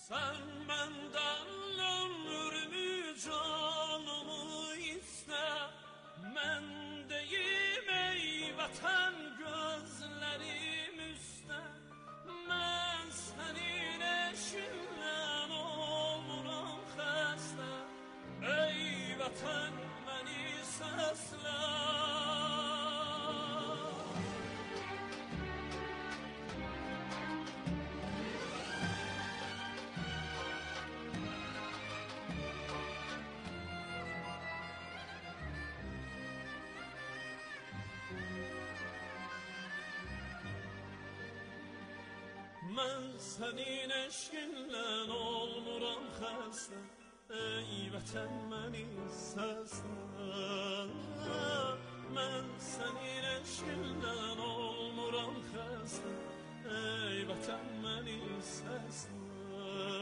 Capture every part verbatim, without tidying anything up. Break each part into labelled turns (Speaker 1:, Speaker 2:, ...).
Speaker 1: Sen benden ömrümü canımı iste, men deyim ey vatan gözlerim üstte. Ben senin eşinden olurum xəstə, ey vatan beni səslə. Mən sənin eşqinlə olmuram xəstə, ey vətən məni səslə. Mən sənin eşqinlə olmuram xəstə, ey vətən məni səslə.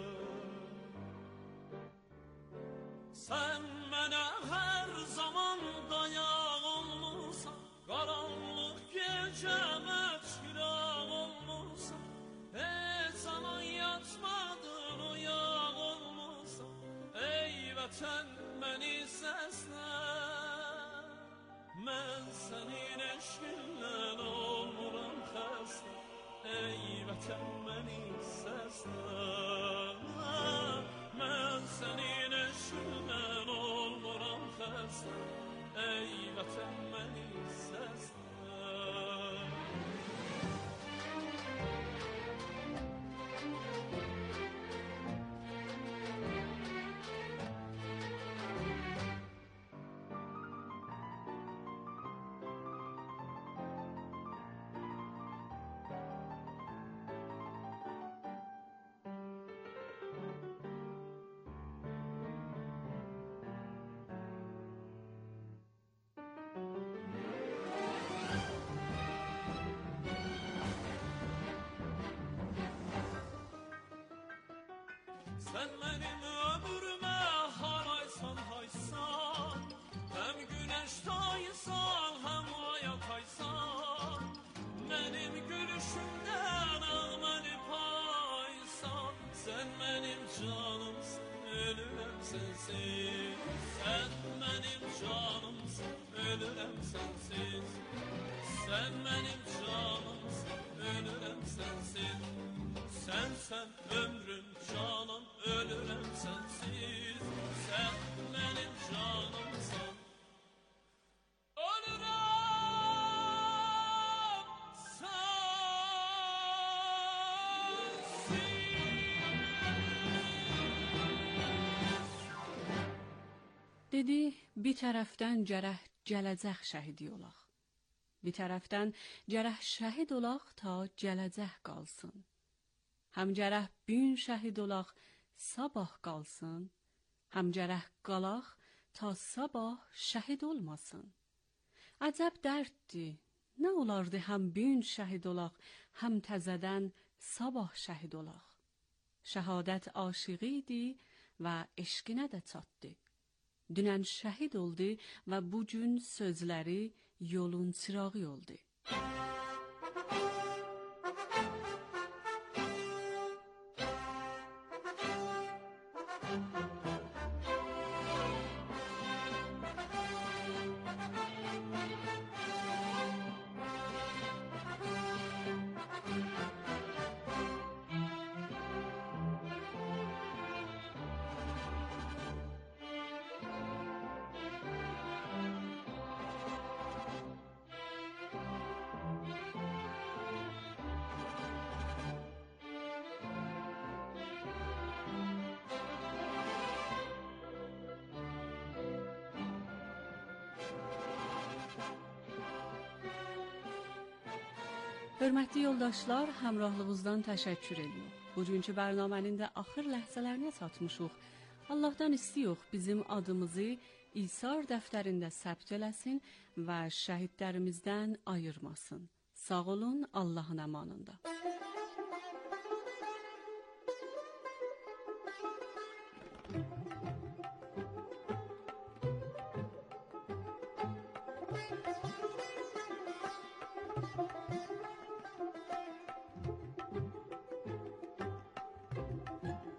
Speaker 1: Sən mənə hər zaman dayaq olmusan, qaranlıq gecəmə çıraq olmusan. Heç zaman yatmadın uyaq olmusan, ey vətən məni səslə. Mən sənin eşqinlə olmuram xəstə, ey vətən məni səslə. Mən sənin eşqinlə olmuram xəstə, ey vətən məni səslə. Sen benim ömrüme haraysan haysan, hem güneş taysan hem aya taysan. Benim gülüşümden ağmeni paysan, sen benim canımsın, ölürüm sensiz. Sen benim canımsın, ölürüm sensiz. Sen benim canımsın, ölürüm sensiz. Sen sen ömrüm canım, ölürüm sensiz. Sen benim canımsın, ölürüm sensiz.
Speaker 2: Dedi, bir tərəfdən gərək gələcək şəhidi olaq. Bir tərəfdən gərək şəhid olaq ta gələcək qalsın. Həm gərək gün şəhid olaq, sabah qalsın. Həm gərək qalaq, ta sabah şəhid olmasın. Əcəb dərddir, nə olardı həm gün şəhid olaq, həm təzədən sabah şəhid olaq. Şəhadət aşiqidir və eşqinə də çatdı. Dünən şəhid oldu və bugün sözləri yolun çırağı oldu. Hörmətli yoldaşlar, həmrahlığınızdan təşəkkür edirik. Bugünkü bərnamənin də axır ləhzələrinə çatmışıq. Allahdan istiyox bizim adımızı İsar dəftərində səbt eləsin və şəhidlərimizdən ayırmasın. Sağ olun, Allahın əmanında. Thank you.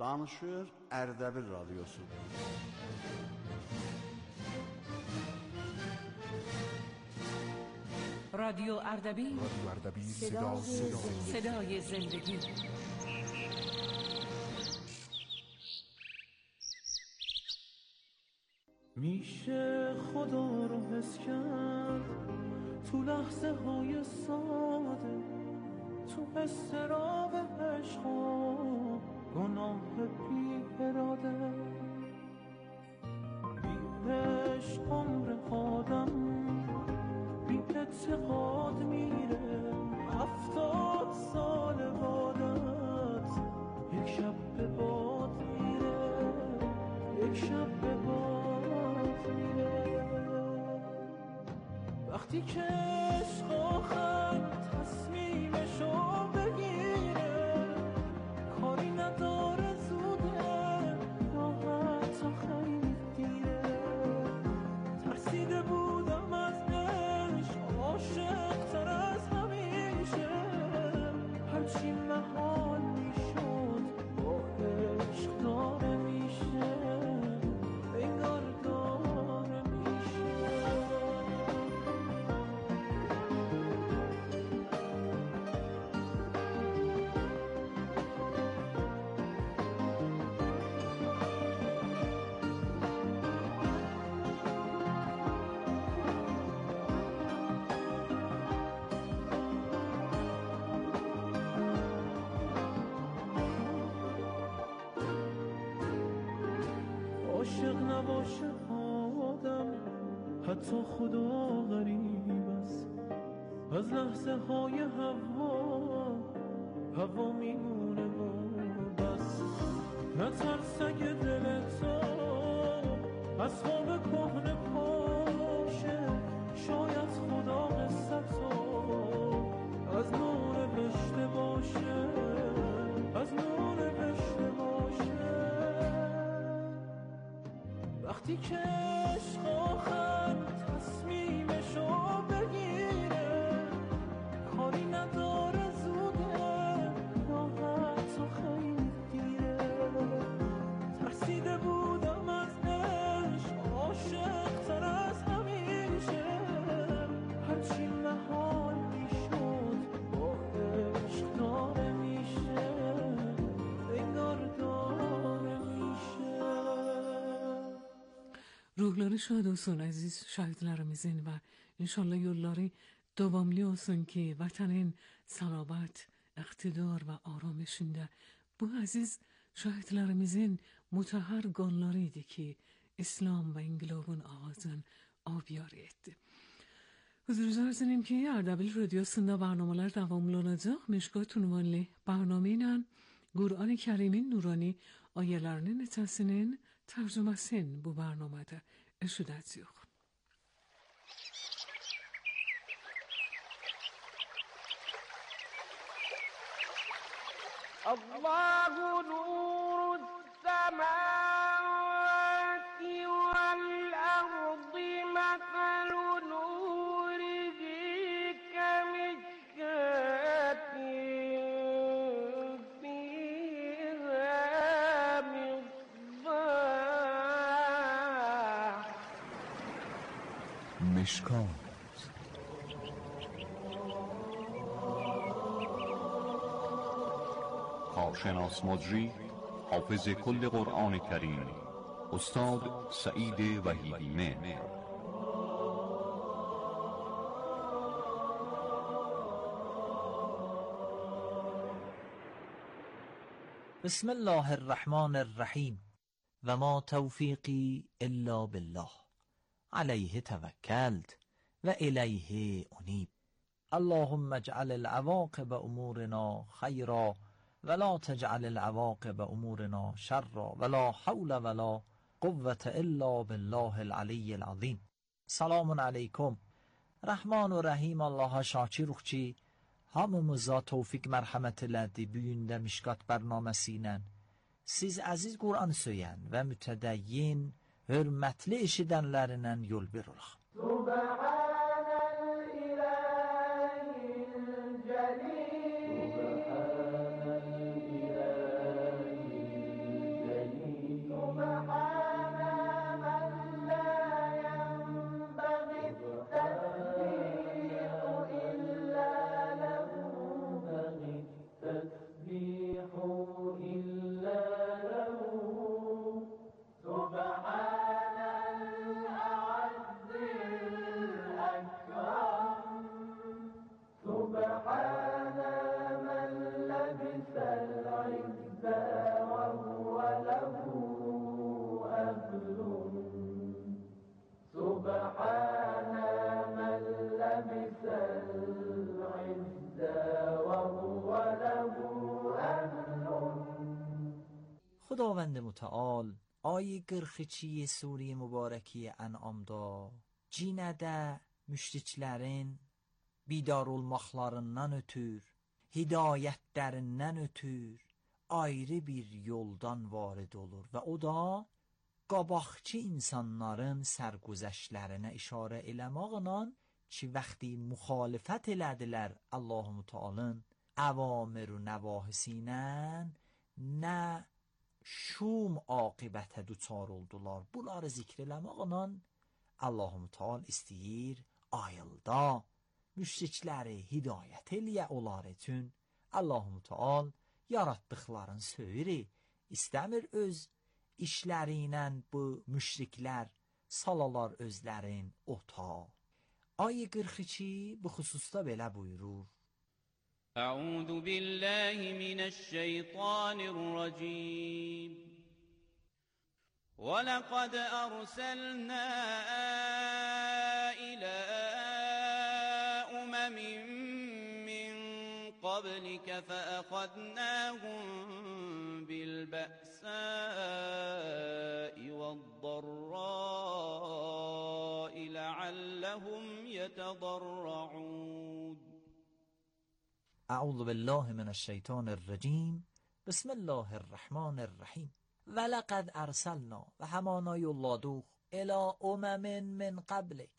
Speaker 3: Danışır Ərdəbil Radyosu.
Speaker 2: رادیو اردبیل،
Speaker 4: رادیو اردبیل،
Speaker 2: صدا صدای زندگی.
Speaker 1: میشه خدا رو حس کرد تو لحظه های ساده، تو استراب عشق و گناه بی اراده. بی عشق عمر آدم بی اعتقاد میره، هفتاد سال بعدت یک شب به باد میره، یک شب به باد میره. وقتی که عشق آخر تصمیمشو بگیره، کاری نداره زوده یا حتی خیلی دیره. ترسیده بودم از عشق، عاشق تر از همیشه، هرچی محال میشد با عشق داره میشه، انگار داره میشه. عاشق نباشه آدم، حتی خدا غریب است. از لحظه های هوا هوا میمونه و بس. نترس اگه دل تو از خواب کهنه پاشه، شاید خدا قصه تو از نو نوشته باشه، از نو نوشته باشه. وقتی که عشق آخر تصمیمشو بگیره، کاری نداره زوده یا حتی خیلی دیره. ترسیده بودم از عشق، عاشق تر از همیشه، هرچی محال میشد با عشق داره میشه، انگار داره میشه.
Speaker 5: Ruhları şad olsun aziz şahitlerimizin ve inşallah yolları devamlı olsun ki vatanın salamet, iktidar ve aramışında bu aziz şahitlerimizin mutahhar qanlarıydı ki İslam ve İngilabın ağzın abiyar etti. Huzurunuzda arz edeyim ki Erdebil Radyosu'nda barnameler devamlı olacak. Meşgul unvanlı barnamenle Kur'an-ı Kerim'in nurani ayelerinin etasının tercümesini bu barnamede eşidəcəyik.
Speaker 6: Allahu nurus semavati vel ardi mathalu nurihi kemishkatin fiha misbah.
Speaker 4: مشکات
Speaker 7: کارشناس مجری حافظ کل قرآن کریم استاد سعید وحیدی مهر.
Speaker 8: بسم الله الرحمن الرحیم و ما توفیقی الا بالله علیه توکلت و الیه انیب. اللهم اجعل العواقب امورنا خیرا ولا تجعل العواقب امورنا شرا ولا حول ولا قوة الا بالله العلی العظیم. Selamun aleyküm. Rahman ve Rahim Allah'a şakir ruhçi, hamımıza tevfik merhamet elədi büyündə Mişkat bərnaməsi ilə. Siz əziz Qur'an söyən və mütədəyyin, hörmətli eşidənlərindən yol bir olaq. خداوند متعال ayı qırx iki sure mübarəki Ən'amda cinədə müşriklərin bidar olmaqlarından ötür, hidayətlərindən ötür ayrı bir yoldan varid olur və o da qabaqçı insanların sərgüzəştlərinə işarə eləmaqla ki, vaxtı müxalifət elədilər Allah-u Teala'nın əvamir və nəvahisindən nə şum aqibətə duçar oldular. Bunları zikr eləmaqla Allah-u Teala istəyir ayılda müşrikləri hidayət eləyə onlar üçün. Allah-u Teala yaratdıqların söyri istəmir öz işləri ilə bu müşriklər salalar özlərin ota. Ayı qırx iki bu xüsusda belə buyurur.
Speaker 4: أعوذ بالله من الشيطان الرجيم ولقد أرسلنا إلى أمم من قبلك فأخذناهم بالبأساء والضراء لعلهم يتضرعون.
Speaker 8: اعوذ بالله من الشیطان الرجیم بسم الله الرحمن الرحیم ولقد ارسلنا و همانا yolladuq الى امم من قبلك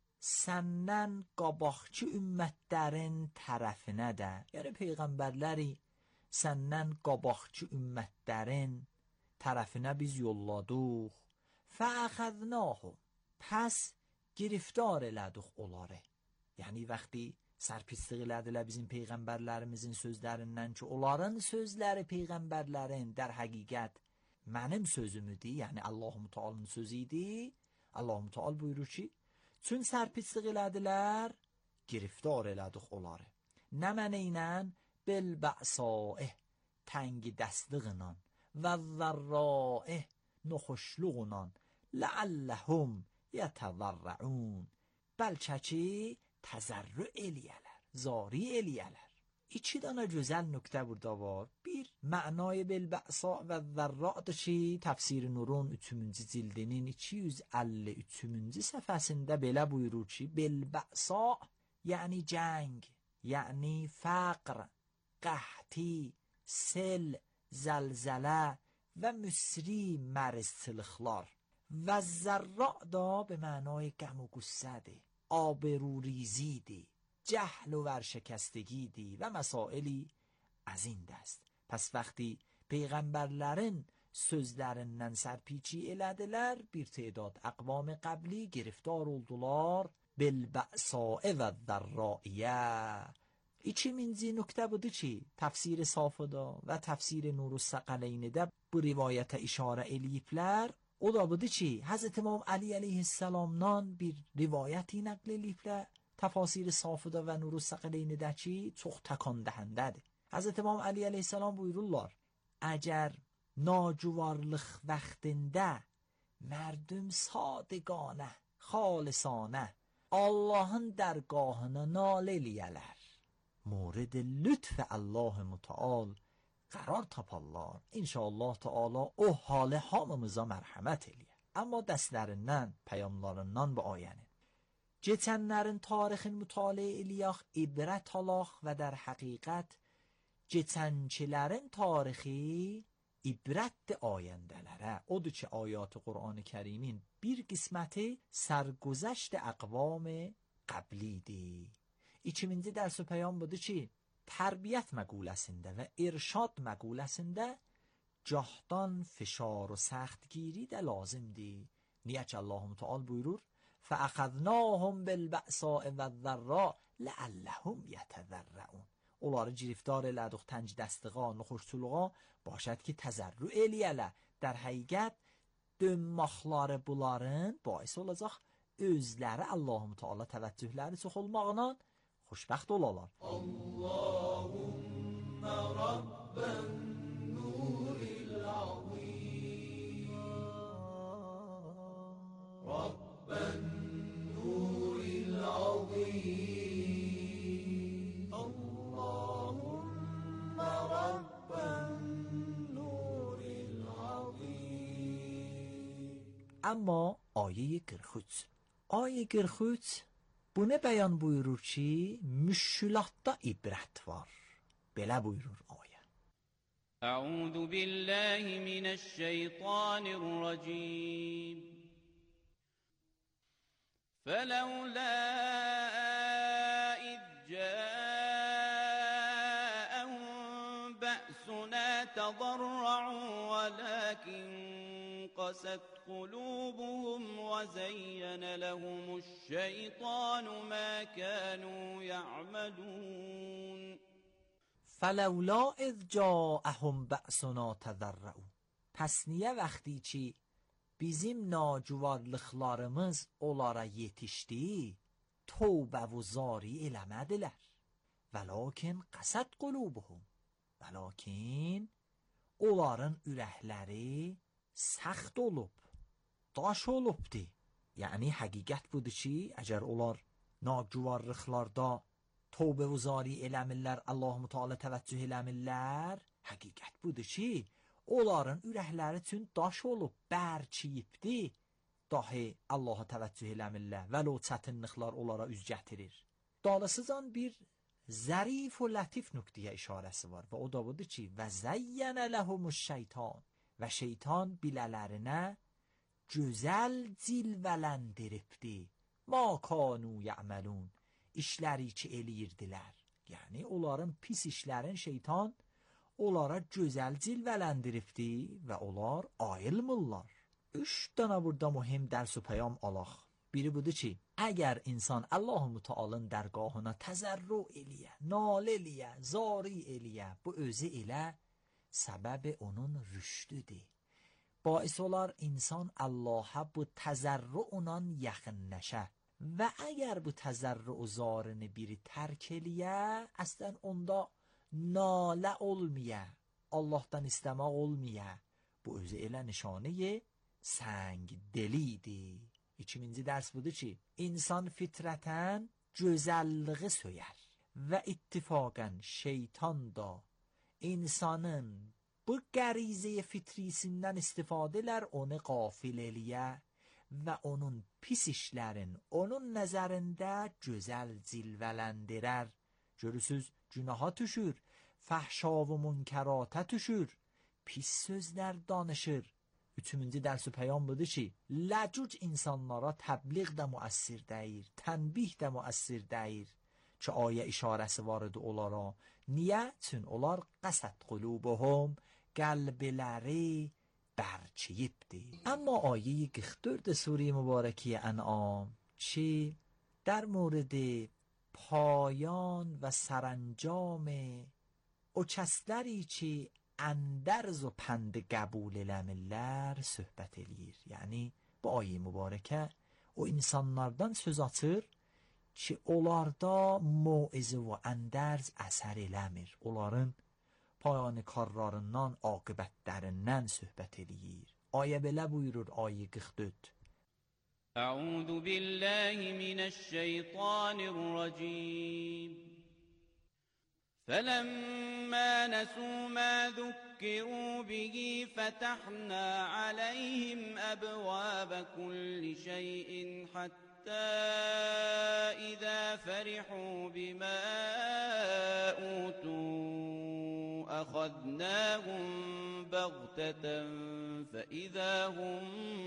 Speaker 8: səndən qabaqçı ümmətlərin tərəfinə də, yəni peyğəmbərləri səndən qabaqçı ümmətlərin tərəfinə biz yolladuq. فَأَخَذْنَاهُمْ pəs giriftar elədik onları. Yəni vaxtı sərpislik elədilər bizim peyğəmbərlərimizin sözlərindən ki, onların sözləri peyğəmbərlərin در həqiqət mənim sözümüdür, yəni Allah-u Teala'nın sözüydü. Allah-u Teala buyurur ki, çün sərpislik elədilər, giriftar elədik onları. Nə mənə ilə? Bil-bə'sa'ih, təngi dəstliğindən və zərra'ih, noxuşluğunla لَعَلَّهُمْ يَتَضَرَّعُونَ bəlkə ki təzərrü eləyələr, zari eləyələr. İki dana gözəl nöqtə burada var. Bir, mənay bil-bə'sa və zərra'dır ki, Təfsir Nurun üçüncü cildinin iki yüz əlli üçüncü səfəsində belə buyurur ki, bil-bə'sa, yəni cəng, yəni fəqr, qəhti, sel, zəlzələ və müsri mərizçılıqlar. Və zərra' da به معنای غم و غصه‌dir، آبروریزی‌dir، جهل و ورشکستگی‌dir və مسائلی از این دست. پس وقتی پیغمبرlərin sözlərindən sərpiçi elədilər, bir تعداد اقوام قبلی giriftar oldular. بالبأساء və ذرائیه. İkinci nöqtə budur ki, təfsir Safıda və təfsir Nurus Səqəleynidə bu rivayətə işarə eləyiblər. O da budur ki, Həzrət İmam Ali əleyhissalamdan bir rivayəti nəql eləyiblər. Təfasir Safıda və Nurus Səqəleynidə ki, çox təkan dəhəndədir. Həzrət İmam Ali əleyhissalam buyururlar, əgər nacuvarlıq vaxtində mərdüm sadiqanə, xalisanə Allahın dərgahına nalə eləyələr, mورد لطف الله متعال قرار taparlar. İnşallah Teala o halı hamımıza mərhəmət eləyər. Amma dərslərindən, peyamlarından bu ayənin. Keçənlərin tarixini mütaliə eləyək, ibrət alaq və در həqiqət keçənkilərin tarixi ibrətdir ayəndələrə. Odur ki, ayat-ı Qur'an-ı Kərimin bir qisməti sərgüzəşt əqvam qəblidir. İkinci dərs-i peyam budur ki, tərbiyyət məquləsində və irşad məquləsində gahdan fişar و سختگیری də lazımdır. Niyə ki Allah-u Teala buyurur, فَأَخَذْنَاهُمْ بِالْبَأْسَاءِ وَالضَّرَّاءِ لَعَلَّهُمْ يَتَضَرَّعُونَ onları giriftar elədik tənc dəstiğa, nuxuşçuluğa, başad ki təzərrü eləyələ. در həqiqət dönmaqları bunların baisi olacaq özləri Allah-u Teala təvəccühləri çox olmağına xoşbəxt olalar. Allahümme Rabben nuril azim Rabben nuril azim Allahümme Rabben nuril Amma ayə qırx üç. Ayə qırx üç bunu bəyan buyurur ki, müşkülatda ibrət var. Belə buyurur ayə.
Speaker 4: أعوذ بالله من الشيطان الرجيم فلولا إذ جاءهم بأسنا تضرعوا ولكن قست قلوبهم وزين لهم الشيطان ما كانوا يعملون
Speaker 8: فلولا اذ جاءهم بأسنا تضرعوا. پس niye وقتی ki bizim nacuvarlıqlarımız onlara yetişdi, tövbə və zari eləmədilər. Vəlakin qəsət qulubuhum. Vəlakin onların ürəkləri səxt olub, daş olubdi. Yəni həqiqət budur ki, əgər onlar nacuvarlıqlarda tövbə və zari eləmirlər, Allah-u Teala təvəccüh eləmirlər, həqiqət budur ki, onların ürəkləri üçün daş olub, bərçiyibdi. Dahi Allaha təvəccüh eləmirlər, vəlo çətinliklər onlara üz gətirir. Dalısızan bir zərif və lətif nöqtəyə işarəsi var və o da budur ki, və zəyyənə ləhumuş şeytan və şeytan bilələrinə gözəl cilvələndiribdi. Ma kanu ya'malun. İşləri ki eləyirdilər. Yəni onların pis işlərin şeytan onlara gözəl cilvələndiribdi və onlar ayılmırlar. Üç dənə burada mühüm dərs və peyam alaq. Biri budur ki, əgər insan Allah-u Teala'nın dərgahına təzərrü eləyə, nalə eləyə, zari eləyə, bu özü elə səbəbi onun rüşdüdür. Bais olar insan Allah'a bu təzərrü ondan yaxınləşə. Və əgər bu təzərrü o zarını biri tərk eləyə, əslən onda nalə olmaya, Allah'tan istəmək olmaya, bu özü elə nişanəyə səng delidir. İkinci dərs budur ki, insan fitrətən gözəlliği söyər və ittifaqən şeytan da insanın bu qərizəyə fitrisindən istifadə elər, onu qafil eləyə və onun pis işlərin onun nəzərində gözəl cilvələndirər. Görürsüz, günaha düşür, fəhşa və münkərata düşür, pis sözlər danışır. Üçüncü dərs-i peyam budur ki, ləcüc insanlara təbliğ də müəssir deyir, tənbih də müəssir deyir ki, ayə işarəsi var idi onlara. Niyə? Çün onlar qəsət qulubuhum, qəlbiləri bərçiyibdir. Amma ayə qırx dörd سوره مبارکی انعام چی در مورد پایان و سرانجام o kəsləri ki əndərz و پند qəbul eləmirlər söhbət eləyir. Yəni bu ayə mübarəkə o insanlardan söz açır ki onlarda mauizə və əndərz əsər eləmir. Onların payani karlarından, aqibətlərindən söhbət eləyir. Ayə belə buyurur ayə qırx dörd.
Speaker 4: أعوذ بالله من الشيطان الرجيم فلما نسوا ما ذكروا به فتحنا عليهم أبواب كل شيء حتى إذا فرحوا بما أوتوا أخذناهم بغتة فإذا هم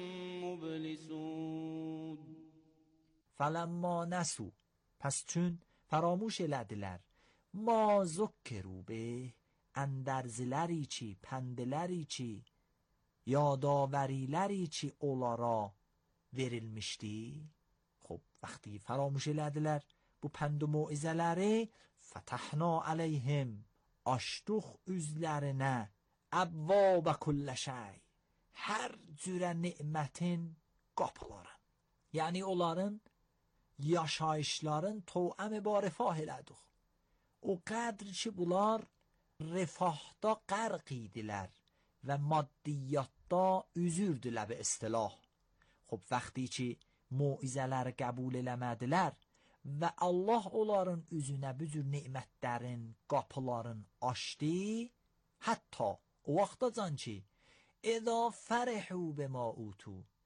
Speaker 4: مبلسون.
Speaker 8: فلما نسوا پس چون فراموش elədilər ما ذکروا به اندرزləri ki, pəndləri ki, yadavəriləri ki onlara verilmişdi. خب وقتی فراموش elədilər bu pənd و موعظələri فتحنا علیهم açdıq üzlərinə əbvab kullə şey hər cürə nemətin qapıları. Yəni onların yaşayışların to'am barifah elədik. O qədr ki bunlar rifahda qərq idilər və maddiyyatda üzürdülər به اصطلاح. خب وقتی ki موعظələri qəbul eləmədilər və Allah onların üzünə bu cür nemətlərin qapıların açdı, hətta o vaxtacan ki اذا فرحوا بما اوتوا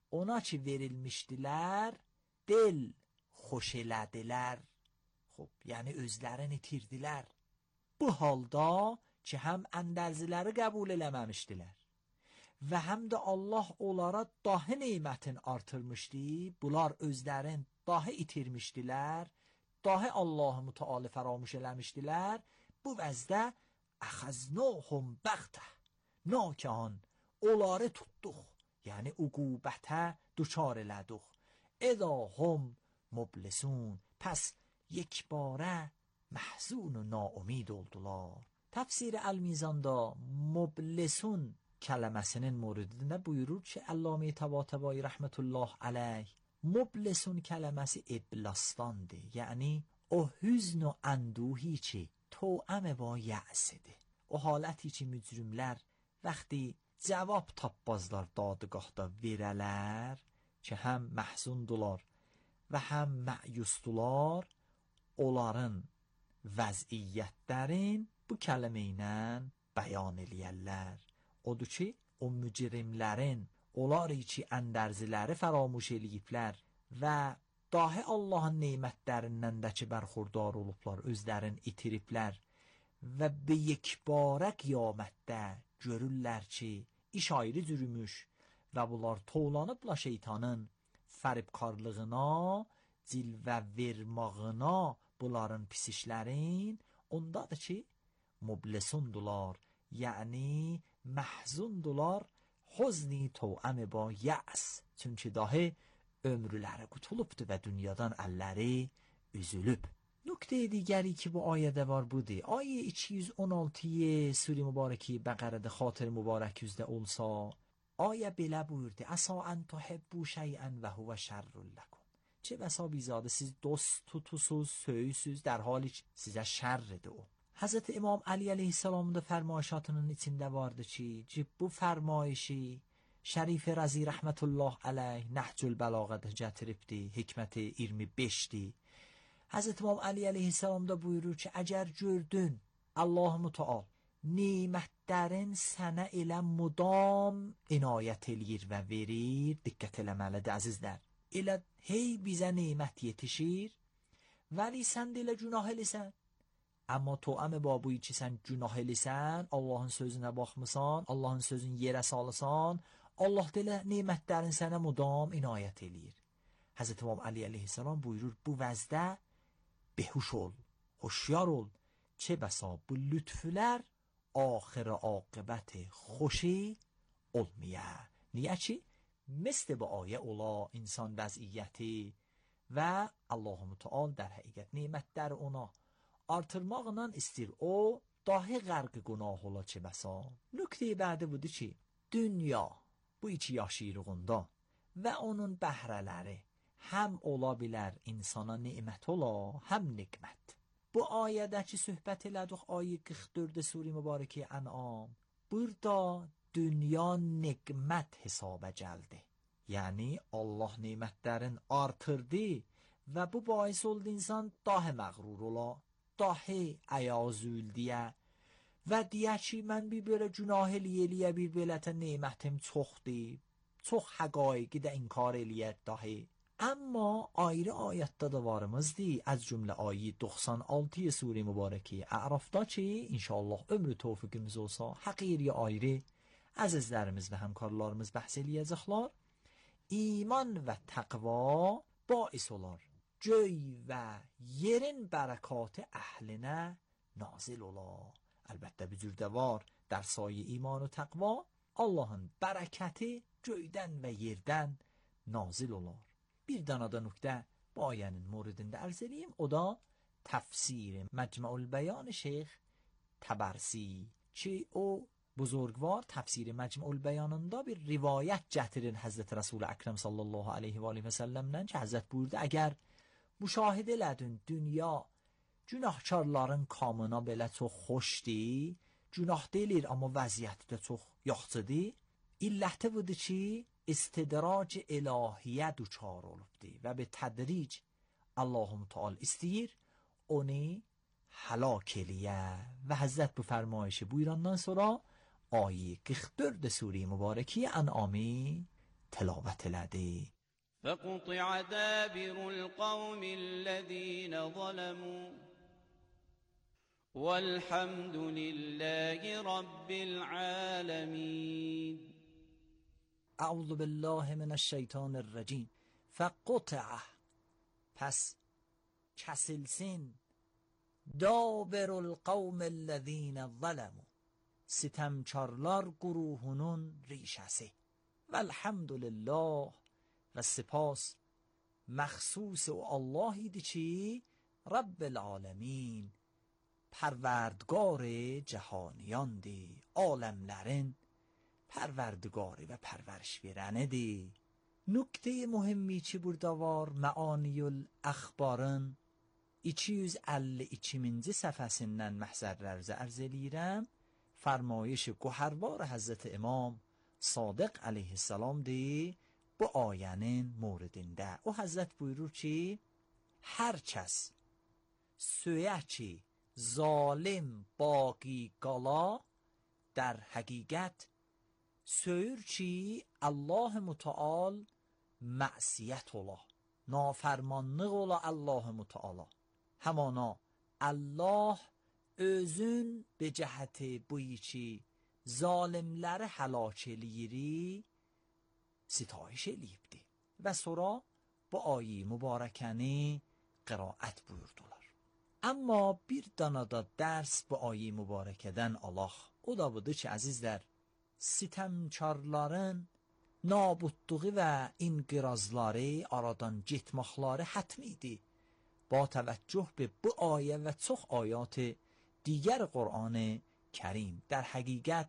Speaker 8: ona ki verilmişdilər, del xoş elədilər. Xub, yəni özlərini itirdilər. Bu halda ki, həm əndərziləri qəbul eləməmişdilər və həm də Allah onlara dahi neymətin artırmışdı, bunlar özlərin dahi itirmişdilər, dahi Allah-ı Müteala faramuş eləmişdilər. Bu vəzdə əxəznəhum bəğtə, nakan onları tutduq, yəni uqubətə duçar eləduq. اذا هم مبلسون، پس یک باره محزون و ناامید oldular. Təfsiri Əl-Mizanda mublesun kəlməsinin moridində buyurur ki, Əllamə Təbatəbai rəhmətullah aleyh, mublesun kəlməsi iblasdandır. Yəni o hüzn و اندوهی ki توأم با یأسdir. O haləti ki mücrimlər vəxti cavab tapbazlar dadgahda verələr ki, həm məhzundular və həm məyusdular, onların vəziyyətlərin bu kəlmə ilə bəyan eləyərlər. Odur ki, o mücrimlərin, onları ki, əndərziləri fəramuş eləyiblər və dahi Allahın neymətlərindən də ki, bərxurdar olublar, özlərin itiriblər və bir yekbara qiyamətdə görürlər ki, iş ayrı cürümüş və bunlar toğlanıbla şeytanın fəribkarlığına, cilvə vermağına, bunların pis işlərin, ondadır ki, mublesundular, yəni məhzundular, xuzni to'am با yəs, çünki dahi ömrüləri qutulubdur və dünyadan əlləri üzülüb. Nükte دیگری که bu ayədə var budur. Ayə iki yüz on altı Sure Mübarəki Bəqərədə xatir mübarək yüzdə olsa, ayə belə buyurdu: Əsa ən tuhibbu şey'ən və huvə şərrun ləküm. چه بسا بیزاده siz dost tutusuz, söyüsüz, در حالی sizə şərridir o. Hazreti İmam Ali aleyhi salamın da fərmayişatının içində vardı ki, bu fərmayişi Şərif Razi rəhmətullah aleyh Nəhcül Bəlağədə gətiribdi, hikməti iyirmi beşdir. Hazreti İmam Ali aleyhi salam da buyurur ki, əgər gördün Allah-ı Müteal nimətlərin sənə elə mudam inayət eləyir və verir, diqqət eləməlidir əzizlər. Elə hey bizə nimət yetişir, vəli sən də elə günah eləsən. Amma to'am babuyi ki sən günah eləsən, Allahın sözünə baxmısan, Allahın sözünü yerə salısan, Allah da elə nimətlərin sənə mudam inayət eləyir. Hazreti İmam Ali aleyhi salam buyurur, bu vəzdə behuş ol, hoşyar ol, çe bəsa bu lütfülər آخر عاقبت خوشی olmaya. Niyə ki? مثل bu ayə ola insan vəziyyəti və Allah-u Müteal در həqiqət nemətləri ona artırmaqla istir. O dahi qərq günah ola çe bəsa. Nükte bədi budur ki, dünya bu iki yaşayırığında və onun bəhrələri həm ola bilər insana nemət ola, həm nikmət. Bu ayədəki söhbət elədik ayə qırx dörd Sure Mübarəki Ən'am. Burada dünya nikmət hesaba gəldi. Yəni Allah nemətlərin artırdı və bu bais oldu insan dahi məğrur ola, dahi əyazül deyə və deyə ki, mən bir belə günah eləyə, bir belətə nemətim çoxdur, çox həqaiqi də inkar eləyə dahi. Amma ayrı ayətdə də varımızdır, az cümlə ayə doxsan altı Sure Mübarəki Ərafda ki, inşallah ömrü tövfiqimiz olsa, həqiri ayrı əzizlərimiz və həmkarlarımız bəhs eləyəcəklər. İman və təqva bais olar, göy və yerin bərəkatı əhlinə nazil olar. Əlbəttə bir cürdə var, در سایه ایمان و təqva Allahın bərəkəti göydən və yerdən nazil olar. Bir dana da nükdə bu ayənin moridində ərz edeyim, o da təfsir Məcmu'ul Bəyan Şeyx Təbərsi ki, o buzurgvar təfsir Məcmu'ul Bəyanında bir rivayət gətirir Həzrət Rəsul Əkrəm sallallahu aleyhi və aleyhi və səlləmdən ki, Həzrət buyurdu, əgər müşahidə elədin dünya günahkarların kamına belə çox xoşdur, günah deyilir, amma vəziyyəti də çox yaxçıdır. İlləti budur ki, istidrac ilahiyyə duçar olubdur və bir tədric Allah-u Müteal istəyir, onu həlak eləyə və Həzrət bu fərmayişi buyurandan sonra ayə qırx dörd Sure Mübarəki Ən'ami tilovat elədi.
Speaker 4: فقطع دابر القوم الذين ظلموا والحمد لله رب العالمين.
Speaker 8: اعوذ بالله من الشیطان الرجیم. فقطع، پس کسلسین، دابر القوم الذین ظلموا، ستمچارlar گروهunun ریشسی. والحمد لله، و سپاس مخصوص و اللهی دی چی؟ رب العالمین، پروردگار جهانیان دی، عالملرین پروردگاری و پرورش verəni دی. نکته مهمی چی برداوار؟ معانی الاخبارın iki yüz əlli ikinci səfəsindən məhzərlərdə ərz eləyirəm. فرمایش گوهربار حضرت امام صادق علیه السلام دی bu ayənin موردində. O həzrət buyurur ki, hər kəs söyə ki zalim baqi qala, در həqiqət söyür ki Allah mütəal mə'siyyət ola, nafərmanlıq ola Allah mütəala. Həmana Allah özün به جهت بویی ki zalimləri həlak eləyiri ستایش eləyibdi və sonra bu ayi mübarəkəni qiraət buyurdular. Amma bir dana da dərs bu ayi mübarəkədən alaq. O da budur ki əzizlər, sitemkarların nabudluğu və inqirazları, aradan getməkləri hətmidir. با توجه به bu ayə və çox ayat دیگر قرآن کریم در حقیقت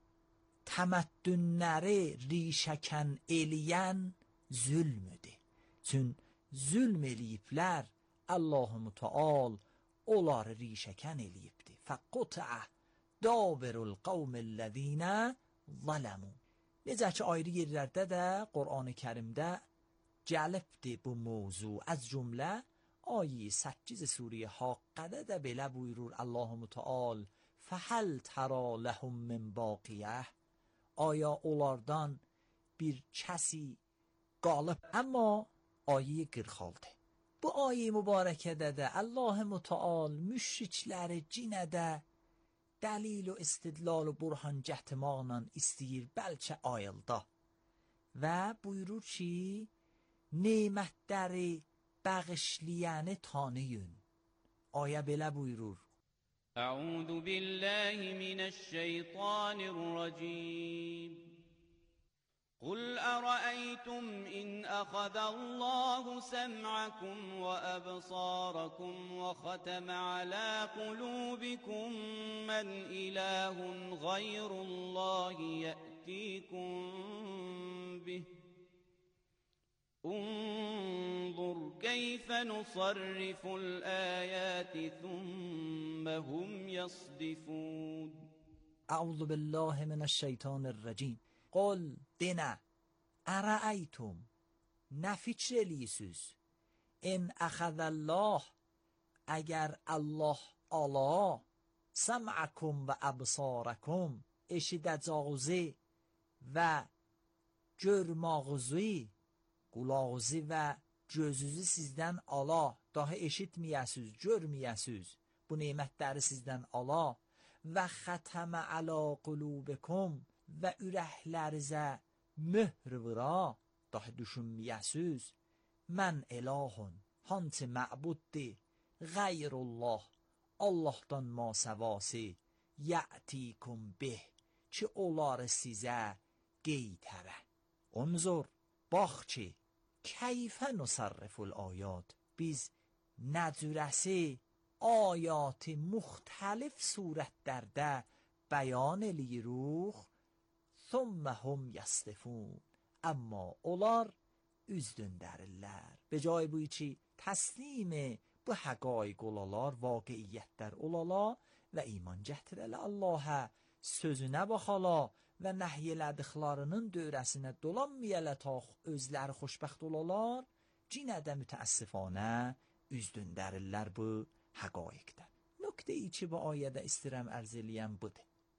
Speaker 8: təməddünləri rişəkən eləyən zülmüdür. Çün zülm eləyiblər, Allah-u Müteal onları rişəkən eləyibdir. فَقُطَعَ دَابِرُ الْقَوْمِ الَّذ۪ينَ ظَلَمُوا. Necə ki ayrı yerlərdə də Qur'an-ı Kərimdə gəlibdir bu mövzu. Az cümlə آیه سجز سوره حاقه ده بله بویرور الله متعال فهل ترا لهم من باقیه. آیا اولارdan bir کسی غالب؟ اما آیه qırxaldı. Bu آیه mübarəkədə də Allah Müteal müşrikləri cinə də dəlil و istidlal و burhan gətirməklə istəyir bəlkə ayılda və buyurur ki nemətləri bağışlayanı tanıyın. آیه belə buyurur.
Speaker 4: أعوذ بالله من الشيطان الرجيم. قل أرأيتم إن أخذ الله سمعكم وأبصاركم وختم على قلوبكم من إله غير الله يأتيكم به انظر كيف نصرف الآيات ثم هم يصدفون.
Speaker 8: اعوذ بالله من الشیطان الرجیم. قل دنا ارأیتم نفیچ لیسوس ان اخذ الله اگر الله الا سمعکم و ابصارکم eşidəcəğuzi və görmağuzi, qulağuzi və gözünüzü sizdən ala, daha eşitməyəsiz, görməyəsiz, bu nemətləri sizdən ala və xətəmə əla qulubikum və ürəklərizə möhr vura, daha düşünməyəsiz, mən ilahun, hansı məbuddir, qayrullah, Allahdan masavası, ya'tikum bih, ki onları sizə qeytərə. Onzur, bax ki, keyfə nusarriful ayat, biz nəcürəsi ayatı müxtəlif surətlərdə bəyan eləyiruq, thumma hum yasdifun, amma onlar üz döndərirlər. Be cay buy ki, təslim bu həqaiq olalar, vaqiiyyətlər olalar və iman gətirələ Allah'a, sözünə baxala və nəhy elədiklərinin dövrəsinə dolanmayələ tax özləri xoşbəxt olalar, cinə də mütəəssifanə üz döndərirlər bu həqaiqdən. Nöqtə-i ki, bu ayədə istirəm ərz eləyən budur.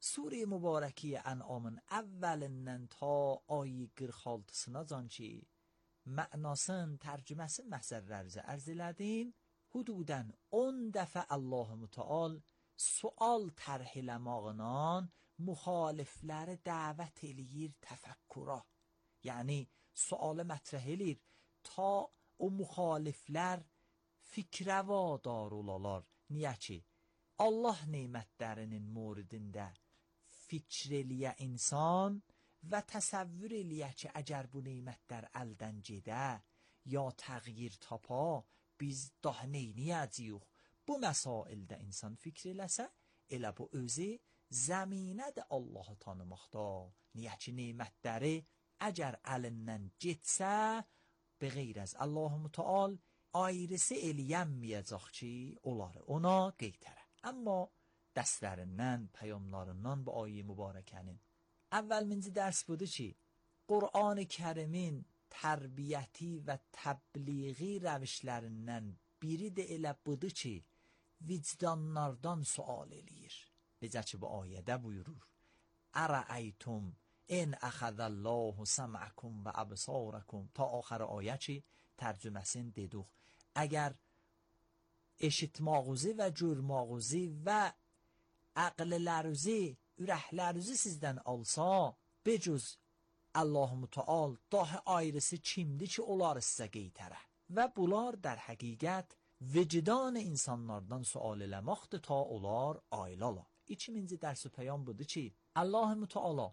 Speaker 8: Sure mübareki En'am'ın evvelinden ta ayı qırx altısına can ki mənasın, tərcüməsin məsələlərəcə ərz elədim. Hududən on dəfə Allah-u Müteal sual tərh eləmağından müxalifləri dəvət eləyir təfəkkura. Yəni sualı mətrəh eləyir ta o müxaliflər fikrə vadar olalar. Niyə ki? Allah nemətlərinin moridində fikr eləyə insan və təsəvvür eləyə ki, əgər bu nemətlər əldən gedə ya təğyir tapa, biz daha neyniyəcəyik? Bu məsaildə insan fikr eləsə, elə bu özü zəminədir Allahı tanımaqda. Niyə ki, nemətləri əgər əlindən getsə, bəğeyr az Allah-u Müteal ayrısı eləyənməyəcək ki, onları ona qeytərə. Amma dərslərindən, peyamlarından bu ayə mübarəkənin əvvəlminci dərs budur ki, Qur'an-ı Kərimin tərbiyyəti və təbliği rəvişlərindən biri də elə budur ki, vicdanlardan sual eləyir. Necə ki, bu ayədə buyurur: Ərəəytum in əxəzəllahu səm'əkum və əbsarəkum. Ta axır ayə ki, tərcüməsin dedik. Əgər eşitmağınızı və görmağınızı və əqllərinizi, ürəklərinizi sizdən alsa, becüz Allah-u Müteal daha ayrısı kimdir ki, onları sizə qeytərə? Və bunlar در həqiqət vicdan insanlardan sual eləməkdir ta onlar aylalar. İkinci dərs-i peyam budur ki, Allah-u Müteala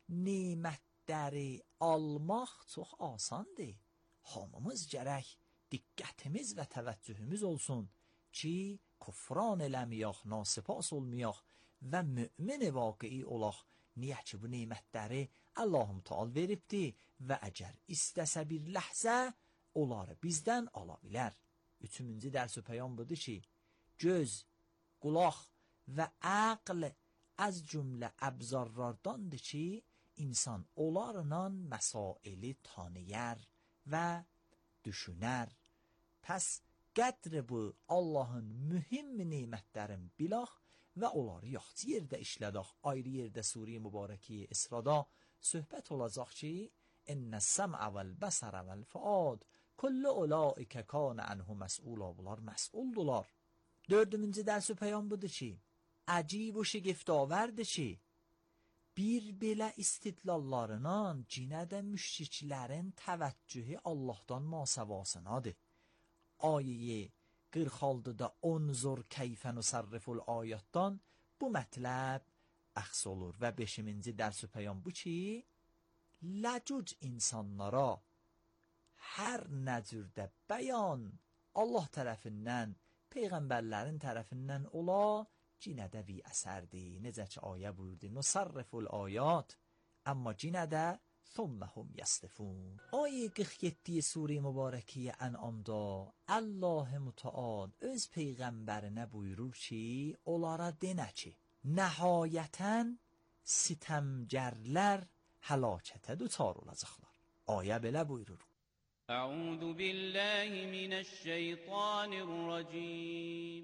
Speaker 8: nemətləri almaq çox asandır. Hamımız gərək diqqətimiz və təvəccühümüz olsun ki, kufran eləməyək, nasipas olmayaq və mümin vaqi'i olaq. Niyə ki, bu nemətləri Allah-u Müteal veribdir və əgər istəsə bir ləhzə, onları bizdən ala bilər. Üçüncü dərs-i peyam budur ki, göz, qulaq və əql az cümlə əbzarlardandır ki, insan onlarla məsaili tanıyar və düşünər. Pəs qədri bu Allahın mühim nemətlərin bilaq və onları yaxçı yerdə işlədək. Ayrı yerdə Sure-i Mübarəki İsrada söhbət olacaq ki, İnnəs-səm'ə vəl-bəsərə vəl-fuad kullu ulaikə kana anhu məs'ula. Bunlar məs'uldular. Dördüncü dərs-i peyam budur ki, əcib və şigiftavərdir ki, bir belə istidlallarından cinədə müşriklərin təvəccühü Allahdan masavasınadır. Ayəyi qırx altıda unzur keyfə nusarriful ayətdən bu mətləb əxs olur. Və beşinci dərs-i peyam bu ki, ləcüc insanlara hər nəcürdə bəyan Allah tərəfindən, peyğəmbərlərin tərəfindən ola cinədə bir əsərdir. Necə ki, ayə buyurdu, nusarriful ayət, amma cinədə ثُمَّهُمْ يَصْدِفُونَ. Ayə qırx yeddi Sure-i Mübarəki En'amda Allah Müteal öz peyğəmbərinə buyurur ki, onlara denə ki, nəhayətən sitəmgərlər həlakətə düçar olacaqlar. Ayə belə buyurur.
Speaker 4: Əuzu billahi minəşşeytanirracim.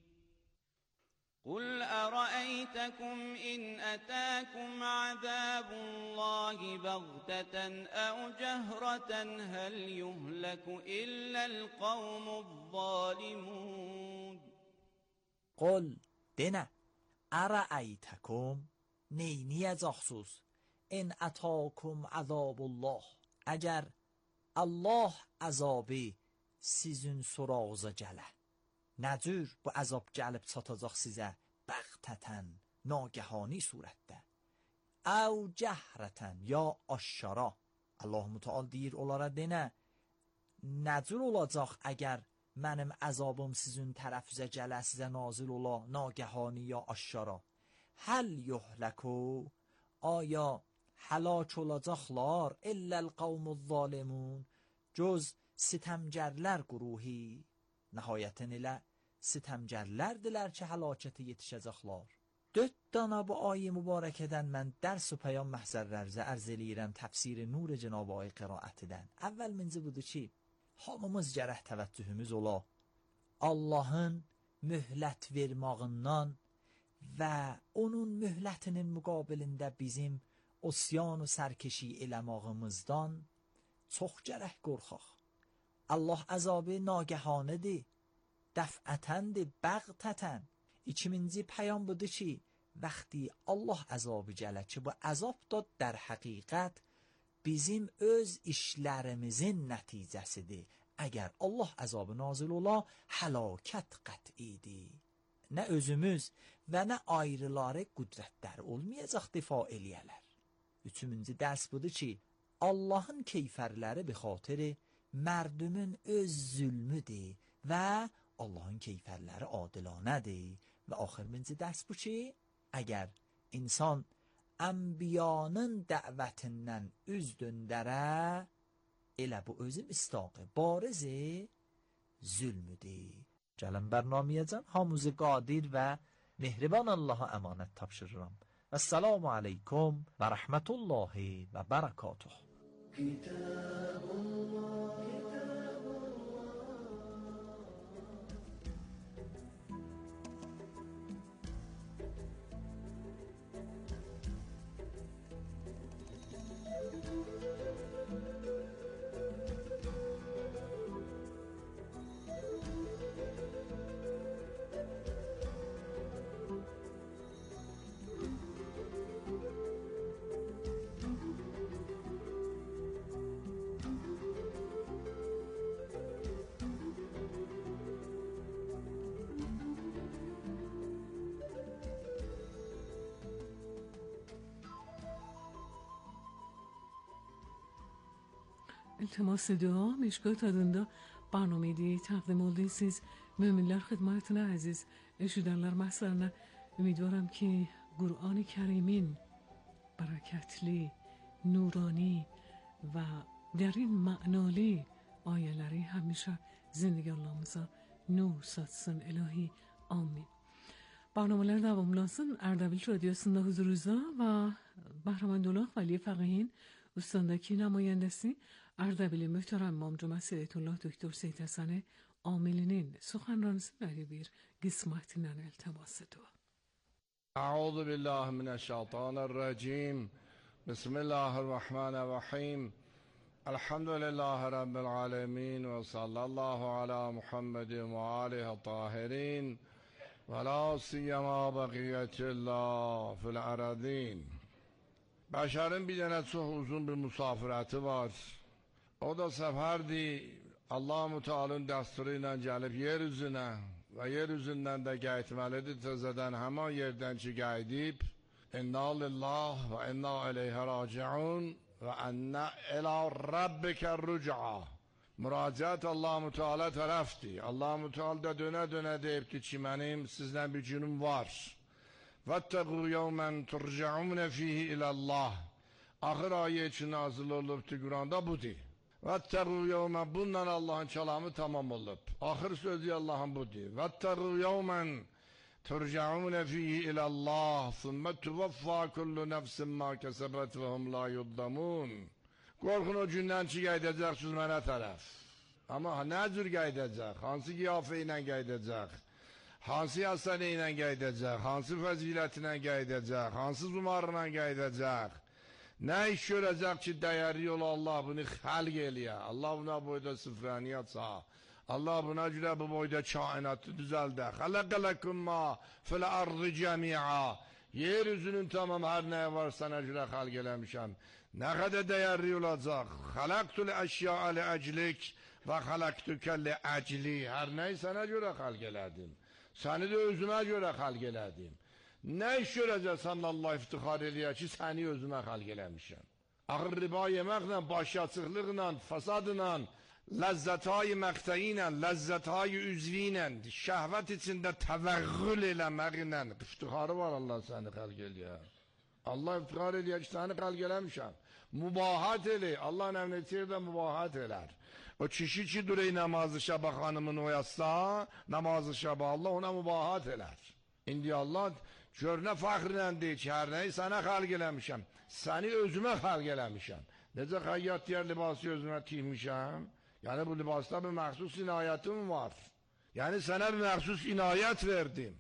Speaker 4: قل أرأيتكم إن أتاكم عذاب الله بغتة أو جهرة هل يهلك إلا القوم الظالمون.
Speaker 8: قل دنه أرأيتكم neyniyəcəksiniz in ətəkum əzabullah, əgər Allah əzabı sizin surağıza gələ. Nəcür bu əzab gəlib çatacaq sizə bəğtətən, nagəhani surətdə. Əv cəhrətən, ya aşşara. Allah Müteal deyir onlara denə, nəcür olacaq əgər mənim əzabım sizin tərəfizə gələ, sizə nazil ola, nagəhani ya aşşara. Həl yuhləku, aya həlak olacaqlar, illəl qavmuz zalimun, cöz sitəmgərlər quruhi. Nəhayətin ilə sitəmgərlərdilər ki, həlakətə yetişəcəklər. Dörd dana bu ayə mübarəkədən mən dərs və peyam məhzərlərzə ərz eləyirəm təfsiri nur Cenab-ı Ay qiraətidən. Əvvəlminci budur ki, hamımız gərək təvəccühümüz ola Allahın mühlət vermağından və onun möhlətinin müqabilində bizim osyan و sərkeşi eləmağımızdan çox gərək qorxaq. Allah əzabı nagəhanədir, dəfətəndir, bəğtətən. İkiminci pəyam budur ki, vəxti Allah əzabı gələ ki, bu əzab da در həqiqət bizim öz işlərimizin nəticəsidir. Əgər Allah əzabı nazil ola, həlakət qət'idir. Nə özümüz və nə ayrıları qüdrətləri olmayacaq difa eləyələr. Üçüncü dərs budur ki, Allahın keyfərləri bi xatiri mərdümün öz zülmüdür və Allahın keyfərləri adilanədir. Və axırıncı dərs bu ki, əgər insan ənbiyanın dəvətindən üz döndərə, elə bu özü mistaqı barizi zülmüdür. Gəlin bərnamiyəcəm hamımızı qadir və mehriban Allaha əmanət tapşırıram. Esselamu aleykum və rəhmətullahi və bərəkatuh.
Speaker 5: التماس دعا مشکات adında برنامه تقدیم oldu. Siz müminler xidmətine əziz eşidənlər məhsələrinə ümidvaram ki Qur'an-ı Kərimin bərəkətli, nurani və dərin mənalı ayələri həmişə zindگی‌larımıza nur satsın ilahi. Amin. برنامه‌lər davamlansın. Ərdəbil Radyosu'nda huzurunuzda və Bəhrəmənullah Vəli Fəqihin ustandaki نمایندسی اردبیل محترم امام جمعه سید الله دکتر سید حسن عاملین سخنرانیسی برای بیر قسمتینن التماس دعا.
Speaker 9: اعوذ بالله من الشیطان الرجیم. بسم الله الرحمن الرحیم. الحمد لله رب العالمین و صلی الله علی محمد و آله الطاهرین و لا سیما بقیت الله فی الارضین. Bəşərin bir dənə çox uzun bir müsafirəti var. O da səfərdir, Allah-u Teala'nın dəsturu ilə gəlib yer üzünə və yer üzündən də qayıtməlidir təzədən həman yerdən ki qayıdıb İnna lillah və inna ileyhə raciun və ennə ilə rabbikə rüc'a. Müraciət Allah-u Teala tərəfdir. Allah-u Teala da dönə-dönə deyibdir ki, mənim sizdən bir günüm var. وَاتَّقُوا يَوْمًا تُرْجَعُونَ فِيهِ إِلَى اللّٰهِ. Ahir ayeti nazil olubdur Kur'an'da budur. وَاتَّقُوا يَوْمًا bundan Allah'ın kelamı tamam olup. Ahir sözü Allah'ın budur. وَاتَّقُوا يَوْمًا تُرْجَعُونَ فِيهِ إِلَى اللّٰهِ ثُمَّ تُوَفَّى كُلُّ نَفْسٍ مَا كَسَبَتْ وَهُمْ لَا يُظْلَمُونَ. Korkun o gündən ki qaydacaqsınız mənə tərəf. Amma nə cür qaydacaq? Hansı qiyafə ilə qaydacaq? Hansı yasani ilə qaydacaq? Hansı fəzilətinə qaydacaq? Hansı zumarla qaydacaq? Nə iş görəcək ki dəyərli yol Allah bunu xəlq eləyə? Allah buna boyda sıfrəni atsa. Allah buna görə bu boyda kainatı düzəldə. Xələqələkum ma fil ardı cəmi'a. Yer üzünün tamam hər nəyə var sənə görə xəlq eləmişəm. Nə qədər dəyərli olacaq? Xələqtul əşya'a li əclik və xələqtükə li əcli. Hər nəyi sənə görə xəlq elədim. Səni də özümə görə xəlq elədim. Nə iş görəcəksən Allah iftixar eləyər ki, səni özümə xəlq eləmişəm. Axır riba yeməklə, başyaçıqlıqla, fasadla, ləzzətayı məqtəyi ilə, ləzzətayı üzvi ilə, şəhvət içində təvəqqül eləməklə iftixarı var Allah səni xəlq eləyər. Allah iftixar eləyər ki, səni xəlq eləmişəm. Mübahat elə, Allah nəvnə içir də mübahat elər. O kişi ki durey namazı şəbə xanımını oyatsa, namazı şəbə Allah ona mübahat elər. İndi Allah gör nə fəxrlə deyir ki, hər nəyi sənə xəlq eləmişəm, səni özümə xəlq eləmişəm. Necə xəyyat deyər libası özümə tiymişəm? Yəni bu libasda bir məxsus inayətim var. Yəni sənə bir məxsus inayət verdim.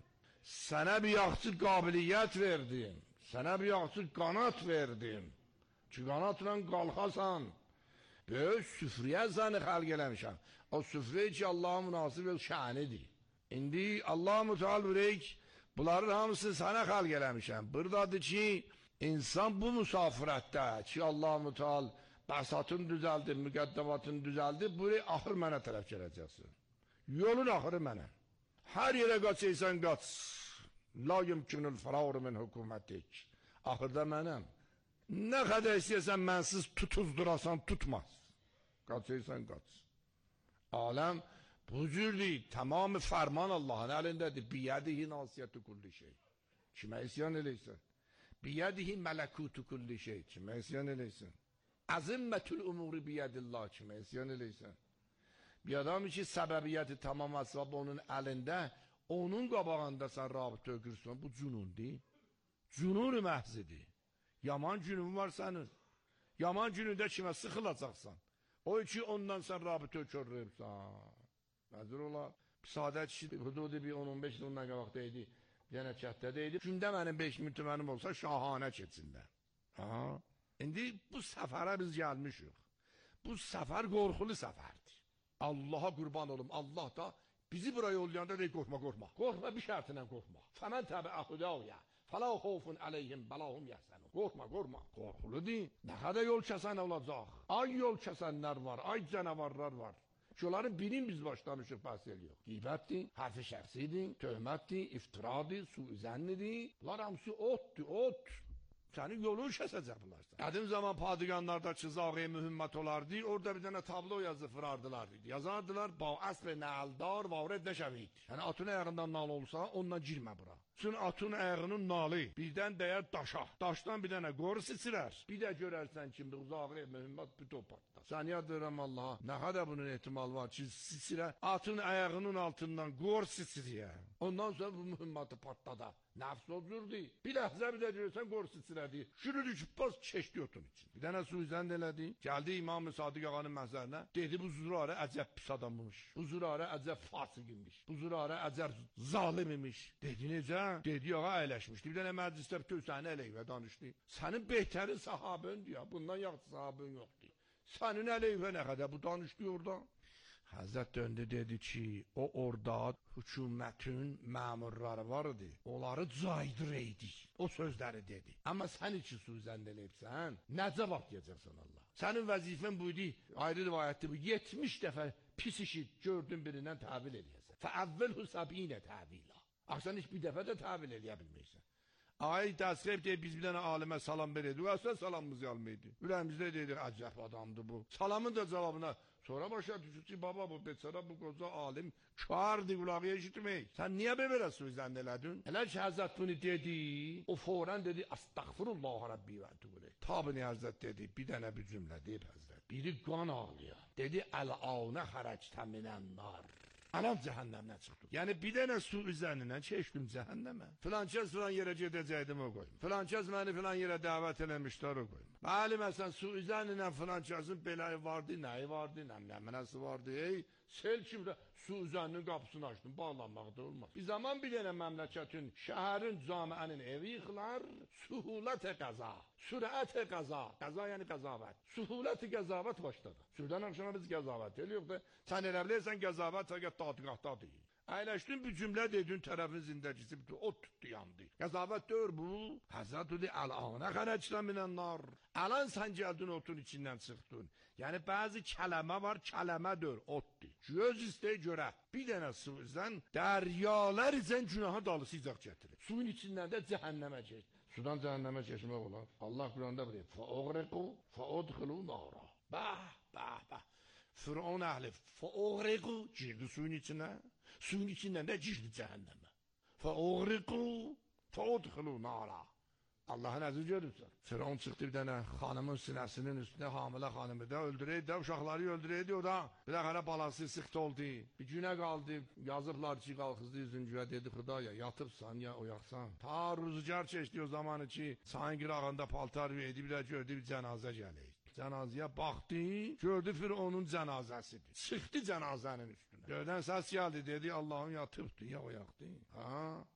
Speaker 9: Sana bir yaxşı kabiliyet verdim. Sana bir yaxşı kanat verdim. Ki kanatla kalkasan. Böyle süfriye seni halk eləmişəm. O süfriye ki Allah'a münasib el şanidir. İndi Allah Müteal bürek bunların hamısını sana halk eləmişəm. Buradadır ki insan bu müsafirətdə ki Allah Müteal basatın düzəldi, müqəddematın düzəldi, buraya axır mənə tərəf gələcəksin. Yolun axırı mənə. Hər yerə qaçıysan qaç. La yumkinul fararu min hukumətik. Axırda mənəm. Nə qədər istəyəsən mənsiz tutuzdurasan tutmaz. Qaçıysan qaç. Aləm bu cürdür. Tamamı fərman Allah'ın əlindədir. Biyədihi nasiyyəti kulli şey. Kimə isyan eləysən? Biyədihi mələkutu kulli şey. Kimə isyan eləysən? Əzimmətül umuri biyədillah. Kimə isyan eləysən? Bir adam ki səbəbiyyəti tamam əsbab onun əlində, onun qabağında sən rabitə ökürsən, bu cünundur. Cünun-u məhzidir. Yaman günün var sənin. Yaman günündə kimə sıxılacaqsan. O ki ondan sən rabitə ökürürsən. Məzur olar. Bir sadə kişi hududu bir on on beş il ondan qabaqdaydı. Yenə çətdədəydi. Gündə mənim beş min tümənim olsa şahanə keçində. Aha. İndi bu səfərə biz gəlmişik. Bu səfər qorxulu səfərdir. Allah'a kurban olum. Allah da bizi buraya yollayanda deyir korkma korkma. Korkma bir şartıyla korkma. Femen tabi ahudavya. Fela khofun aleyhim belahum yahsenun. Korkma korkma. Korkulu değil. Ne kadar yol kesen olacak. Ay yol kesenler var. Ay canavarlar var. Şunların birin biz başlamışıq bahsediyor. Gıybetdi, harfi şəxsiydi, töhmətdi, iftiradi, suizənlidi. Bunlar hamısı otdu, ot. Senin yolunu kesecek bunlar. Kadim zaman padiganlarda çizagi mühimmet olardı. Orada bir tane tablo yazı fırardılar. Yazardılar. Ba asr naldar varet neşevit. Yani atın ayağından nal olsa ondan girme bura. Çünkü atın ayağının nalı. Birden değer daşa. Daştan bir tane gor sisirer. Bir de görersen şimdi uzagi mühimmet bir topatlar. Sen yadırım Allah'a. Ne kadar bunun ihtimal var. Çiz sisirer. Atın ayağının altından gor sisiriyor. Ondan sonra bu mühimmeti patladı. Nefs olurdu. Bir lahza bir de görürsen gor sisirerdi. Şunu düşüp bas çeşdi otun için. Bir tane suizən elədi. Geldi İmam-ı Sadiq ağanın məhzərinə. Dedi bu Zürarə əcəb pis adammış. Bu Zürarə əcəb fasıq imiş. Bu Zürarə əcəb zalim imiş. Dedi necə? Dedi ağa əyləşmişdi. Bir dənə məclisdə bütün səni əleyhə danışdı. Sənin behtəri sahabın diyor. Bundan yaxşı sahabın yoxdur. Sənin əleyhə nə qədər bu danışdı orada? Hazret döndü dedi ki o orada hükümetin memurları vardı. Onları caydıraydı. O sözleri dedi. Ama sen için suizən eləyibsən. Ne cevap diyeceksin Allah? Senin vazifen buydu. Ayrı rivayette bu. yetmiş defa pis işi gördün birinden tavil eləyəsən. Feəvvəlhu sabine tavila. Aksan hiç bir defa da tavil eləyə Ay tasrif deyip biz bir tane alime salam verirdik. Aslında salamımızı almaydı. Üremizde dedik acayip adamdı bu. Salamın da cevabına sonra başa düşük ki baba bu beçara bu koca alim çağırdı kulağı eşitmeyi. Sen niye böyle suizən elədin? Hele ki Hazret bunu dedi. O fauran dedi Estağfurullah Rabbi ve tübüle. Tabi Hazret dedi bir tane bir cümle deyip Hazret. Biri kan ağlıyor. Dedi el-avne haracte minen nar. Anam cehennemden çıktı. Yani bir tane su üzerinden çeştim cehenneme. Filançaz filan yere gedəcəydim o koyum. Filançaz beni filan yere davet eləmişler o koyum. Bəli məsələn su üzerinden filançazın belayı vardı, nəyi vardı, nəmnəmənəsi vardı. Ey sel kimi su üzerinin kapısını açtım. Bağlanmaqda olmaz. Bir zaman bir tane memleketin, şehrin, camiənin evi yıkılar. Suhulət-i qaza. Sürət-i qaza. Qaza yani qazavat. Suhulət-i qazavat başladı. Sürdən akşama biz qazavat eliyoruz da. Sen elə bilirsən qazavat həqiqət tadiqatda değil. Əyləşdin bir cümlə dedin tərəfin zindəcisi bütün o tutdu yandı. Qəzavət dör bu. Həzrət dedi əl-anə xərəclə minən nar. Alan sən gəldin otun içindən çıxdın. Yəni bəzi kələmə var, kələmə dör, otdur. Göz istəyi görə. Bir dənə suizən dəryalar izən günaha dalısıyacaq gətirir. Suyun içindən də cəhənnəmə geç. Sudan cəhənnəmə keçmək olar. Allah Quranda bilir. Fəoğriqu fəodxilu nara. Bəh, bəh, bəh. Firavun əhli fəoğriqu girdi suyun içinə. Suyun içindən də girdi cəhənnəmə. Fəoğriqu fəodxilu nara. Allah'ın əziz görürsən. Firavun çıxdı bir dənə xanımın sinəsinin üstünə hamilə xanımı da öldürəydi də uşaqları öldürəydi o da. Bir dəxələ balası sıxtı oldu. Bir günə qaldı. Yazıblar ki qalxızdı yüzüncüyə dedi Xudaya yatıbsan ya oyaqsan. Ta rüzgar keçdi o zamanı ki sayın qırağında paltar verdi bir də gördü bir cənazə gəlir. Cənazəyə baxdı, gördü Firavunun cənazəsidir. Çıxdı cənazənin üstünə. Göydən səs gəldi dedi Allah'ın yatıbdı ya oyaqdı. Ha?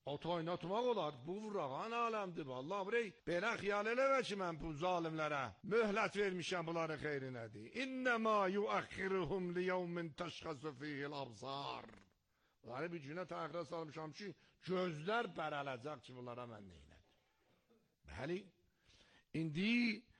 Speaker 9: Ot oynatmaq olar. Bu vurağan aləmdir. Vallahi burayı belə xiyal eləmə ki, mən bu zalimlərə möhlət vermişəm bunların xeyrinədir. İnnəmə yuəxxiruhum liyevmin təşxəsu fihil abzar. Bunları bir günə təxirə salmışam ki, gözlər bərələcək ki, bunlara mən neynədir. Bəli, indi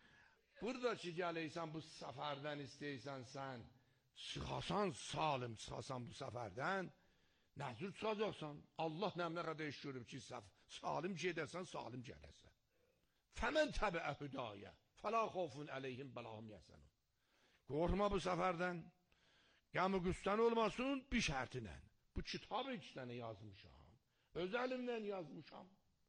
Speaker 9: burada ki, gələysən bu səfərdən istəysən sən, çıxasan salim, çıxasan bu səfərdən, nəcür çıxacaqsan? Allah nəmlə qədər iş görüb ki, salim gedəsən, salim gələsən. Fəmən təbiə hüdayə, fəla xofun əleyhim bəlahum yəsənun. Qorxma bu səfərdən, qəmi qüstən olmasın bir şərtinlə. Bu kitabı iki dənə yazmışam, öz əlimlə yazmışam.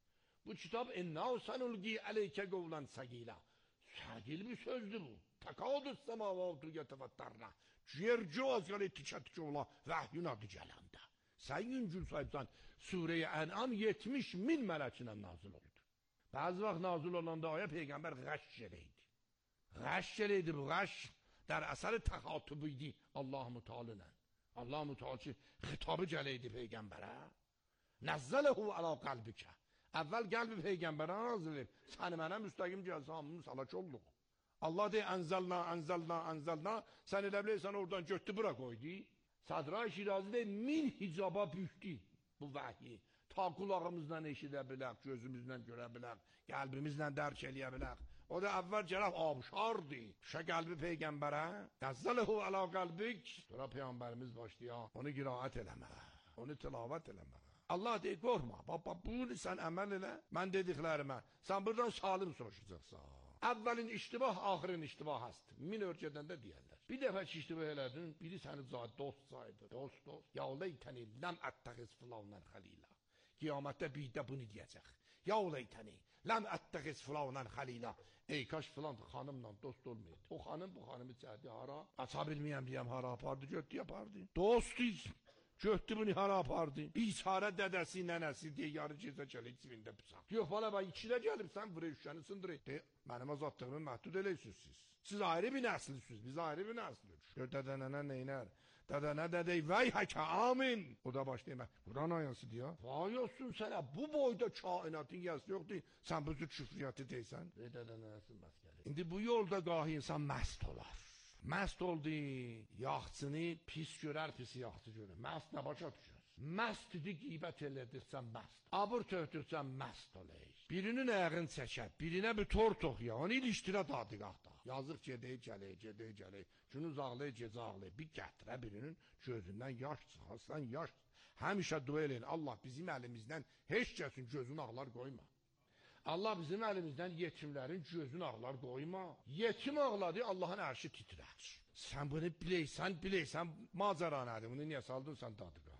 Speaker 9: Bu kitab ennəu sənulqi əleykə qovlan səqilə. Səqil bir sözdür bu. Təkadüs səmavatu yətəfəttarna. Ciyerci azgəli tikə-tikə ola vəhyün adı gələndə. Sən yüncül sahibsən, Sure-i Ən'am yetmiş min mələkinə nazil oldu. Bəzi vaxt nazil olanda ayə Peyğəmbər qəş gələydi. Qəş gələydi bu, qəş در اثر تخاطبیدی الله متعالنه الله متعال چی خطابı gələydi Peyğəmbərə nəzzələhu alə qalbikə əvvəl qəlbi Peyğəmbərə nazil edib səni mənə müstəqim gəlsə hamımız salak olduq. Allah deyir ənzəlna ənzəlna ənzəlna sən elə bilirsən oradan götdü bura qoydu. Sadra Şirazi deyir min hicaba büktü bu vəhyi. Ta qulağımızdan eşidə bilək, gözümüzdən görə bilək, qəlbimizdən dərk eləyə bilək. O da əvvəl gələk abşardı. Şə qəlbi Peyğəmbərə nəzzələhu alə qalbik. Sonra Peyğəmbərimiz başlayır onu qiraət eləməyə, onu tilavət eləməyə. Allah deyir qorxma, baba bunu sən əməl elə, mən dediklərimə. Sən buradan salim soruşacaqsan. Əvvəlin iştibah, axirin iştibah hast. Min ölkədən də deyərlər. Bir dəfə ki iştibah elədin, biri səni dost saydı. Dost, dost. Ya leytəni ləm əttəxiz filavnən xəlilə. Qiyamətdə bir də bunu deyəcək. Ya leytəni ləm əttəxiz filavnən xəlilə. Ey kaş filan xanımla dost olmaydı. O xanım bu xanımı çəkdi hara? Aça bilməyəm deyəm hara apardı, götdü yapardı. Dostuz. Götdü bunu hara apardı. Biçarə dədəsi, nənəsi deyə yarı gecə gəlir cibində bıçaq. Yox bala ben ikidə gəlibsən vurur şüşəni sındırır. De, mənim azadlığımı məhdud eləyirsiniz siz. Siz ayrı bir nəslisiniz, biz ayrı bir nəslidir. Gör dədə nənə neynər? Dədə nə dədək vəy həkə amin. O da başlayır. Quran ayası deyir. Vay olsun sənə bu boyda kainatın yazısı yoxdur. Sən bu cür küfriyyatı deysən. Ey dədə nənəsin məs gəlir. İndi bu yolda qahi insan məst olar. Məst oldu, yaxçını pis görər, pisi yaxçı görür. Məst nə başa düşür? Məst idi, qeybət elədirsən məst. Abur töhdürsən məst olay. Birinin ayağını çəkər, birinə bir tor toxuya, onu ilişdirə dadıqaqda. Yazıq gedək, gələk, gedək, gələk. Günüz ağlayır, gecə ağlayır. Bir gətirə birinin gözündən yaş çıxarsan, yaş. Həmişə dua eləyin, Allah bizim əlimizdən heç kəsin gözünü ağlar qoyma. Allah bizim əlimizdən yetimlərin gözünü ağlar qoyma. Yetim ağladı, Allahın ərşi titrər. Sən bunu biləysən, biləysən, macəra nədir? Bunu niyə saldın sən dadıqa?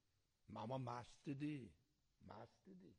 Speaker 9: Amma məstidir, məstidir.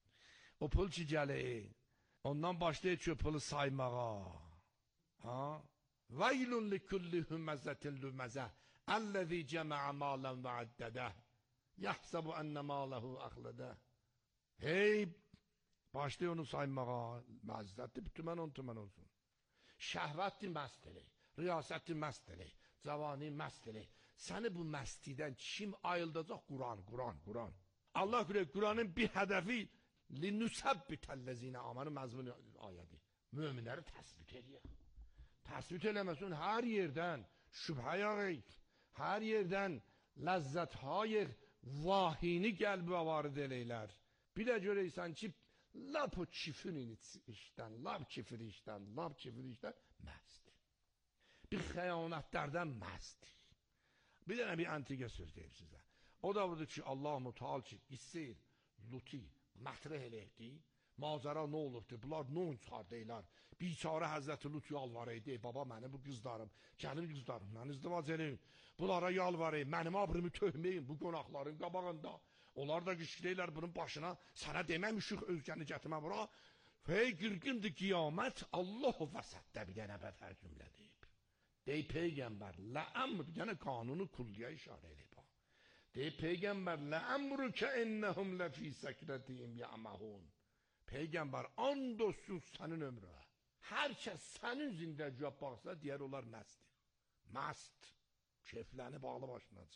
Speaker 9: O pul ki gəlir, ondan başlayır ki o pulu saymağa. Ha? Veylun li kulli hüməzətin lüməzə, əlləzi cəməə malən və əddədə, yəhsəbu ənə maləhu əxlədə. Hey, başlayır onu saymağa, məzdətdir, tümən on tümən olsun. Şəhvətdir məst elək, riyasətdir məst elək, cavani məst elək. Səni bu məstidən kim ayıldacaq? Quran, Quran, Quran. Allah görək, Quranın bir hədəfi linnüsəbbitəlləzinə amanı məzmun ayədi. Möminləri təsbit eləyək. Təsbit eləməsin, hər yerdən şübhə yağıyıq, hər yerdən ləzzəthay vahini qəlbə varid eləylər. Bir də görəysən ki, lap o çifirin işdən, lap çifir işdən, lap çifir işdən məzdir. Bir xəyanətlərdən məzdir. Bir dənə bir antiqə söz deyib sizə. O da budur ki, Allah Müteal ki, qissir, luti, mətrəh eləkdi. Macəra nə olubdur? Bunlar nə on çıxardıylar? Biçarə Həzrəti Lut yalvarıydı. Baba, mənim bu qızlarım, gəlim qızlarım, mən izdivac eləyim. Bunlara yalvarıyım, mənim abrımı töhməyin bu qonaqların qabağında. Onlar da qışqırıylar bunun başına. Sənə deməmişik özgəni gətirmə bura. Hey qırqındır qiyamət, Allah vəsətdə bir dənə bətər cümlə deyib. Dey Peyğəmbər, ləəmr, yəni qanunu kulliyə işarə eləyib. Dey Peyğəmbər, ləəmrükə innəhum ləfī səkrətiyim yəməhun. Peyğəmbər, and olsun sənin ömrə. Hər kəs sənin zindəgüya baxsa, deyər onlar məstdir. Məst, kefləni bağlı başına çıxıb.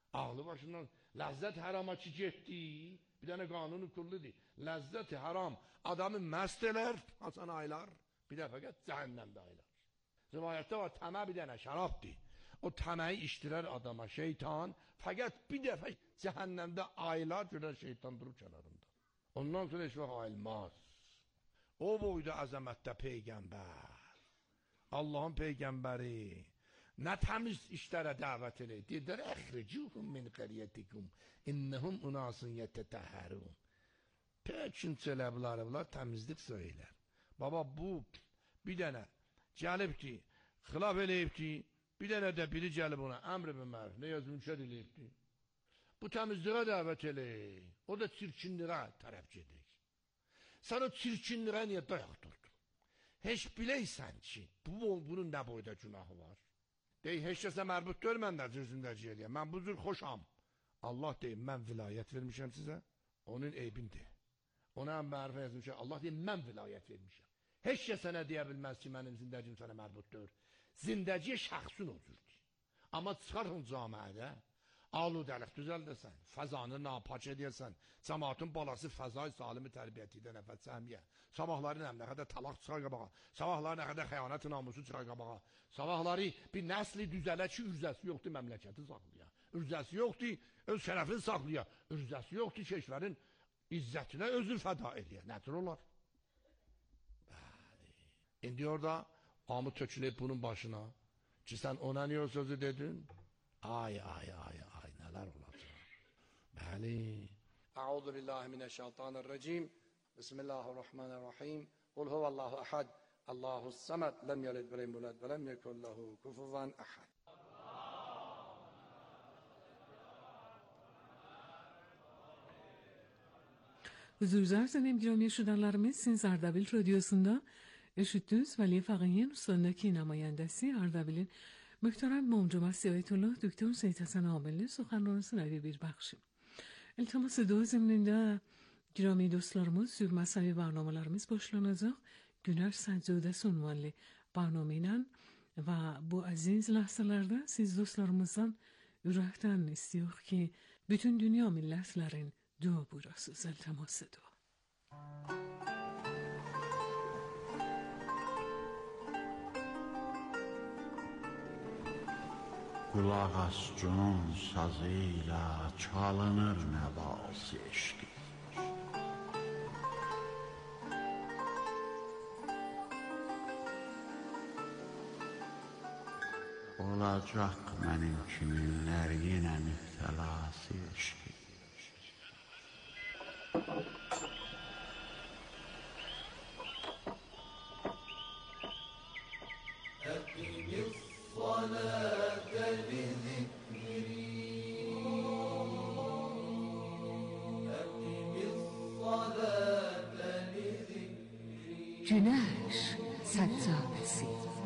Speaker 9: Ağlı başından ləzzət harama ki getdi, bir dənə qanunu kulludur. Ləzzət haram adamı məst elər, Hasan aylar, bir də fəqət cəhənnəmdə aylar. Rivayətdə var, təmə bir dənə şərabdır. O təməyi iştirər adama şeytan, fəqət bir dəfə cəhənnəmdə aylar görər şeytan durur kənarında. Ondan sonra heç vaxt ayılmaz. O boyda əzəmətdə Peyğəmbər, Allahın Peyğəmbəri nə təmiz işlərə dəvət edir. Dedilər, əxricuhum min qəriyyətikum, innəhum unasun yətətəhərun. Pəkin çələbləri, bunlar təmizlik söylər. Baba, bu bir dənə gəlib ki, xilaf eləyib ki, bir dənə də biri gəlib ona, əmr və məruf, nə yazı müşəd eləyib ki, bu təmizliğə dəvət eləyir, o da çirkinliğə tərəf gedir. Sən o çirkinliğə niyə dayaq durdun? Heç biləysən ki, bu, bunun nə boyda günahı var? Deyir, heç kəsə mərbut görmən də cürzündəci eləyəm, mən bu cür xoşam. Allah deyir, mən vilayət vermişəm sizə, onun eybindir. Ona mərifə yazmışam, Allah deyir, mən vilayət vermişəm. Heç kəsə nə deyə bilməz ki, mənim zindəcim sənə mərbutdur. Zindəciyə şəxsun olurdur. Amma çıxarın camiədə, aludəlik düzəldəsən, fəzanı napaç edəsən, cəmaatın balası fəzay salimi tərbiyyətidə nəfət səhmiyə, sabahları nə qədər talaq çıxar qabağa, sabahları nə qədər xəyanət namusu çıxar qabağa, sabahları bir nəsli düzələ ki, ürzəsi yoxdur məmləkəti saxlaya, ürzəsi yoxdur, öz şərəfini saxlaya, ürzəsi yoxdur keşvərin izzətinə özü fəda edir. Nədir olar? Bəli. İndi orada amı töküləyib bunun başına ki, sən ona niyə o sözü dedin? Ay, ay, ay, ay, nələr olacaq? Bəli. Əuzu billahi minəşşeytanirracim. Bismillahirrahmanirrahim. Qul huvallahu ahad. Allahus samad. Lem yelid ve lem yulad ve lem yekun lehu kufuven ahad.
Speaker 5: Huzur arz گرامی شنونlarımız siz Ardabil Radyosu'nda eşittiniz Veli Faqihin sondaki namayandesi Ardabil'in محترم ممجمسی آیت الله دکتر سید حسن عاملی سخنرانısına bir baxışım. İltimas ediyoruz emrinde giraمی dostlarımız sür mesai barnamalarımız başlanacak. Güner Səcudəsi unvanlı barnama ilə və bu aziz lahzalarda siz dostlarımızdan ürəkdən istiyor ki bütün dünya millətlərin dua buyurasınız. İltimas ediyor.
Speaker 3: Qulaq as gün sazı ilə çalınır nəvası eşqi. Olacaq mənim kiminlər yenə müftəlası eşqi.
Speaker 2: Güneş Səcudəsi.